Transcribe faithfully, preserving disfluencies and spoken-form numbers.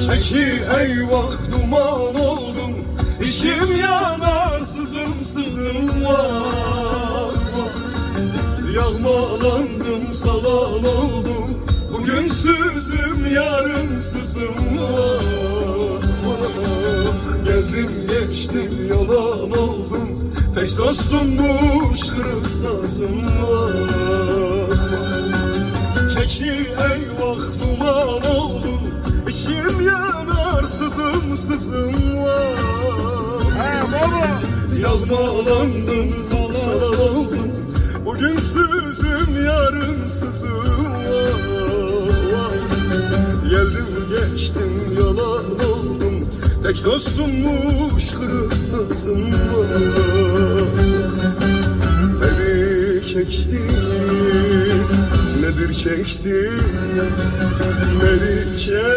Peki eyvah duman oldum, içim yanar sızım sızım vah vah. Yağmalandım salan oldum, bugün sızım yarın sızım vah vah. Geldim geçtim yalan oldum, tek dostummuş kırık sazım vah vah. Çeki eyvah duman oldum, İçim yanar sızım sızım vah. He baba. Yağmalandım salan oldum, bugün sızım yarın sızım vah vah. Geldim geçtim yalan oldum, tek dostummuş kırık sazım vah. Beni çekti nedir çekti, beni çekti.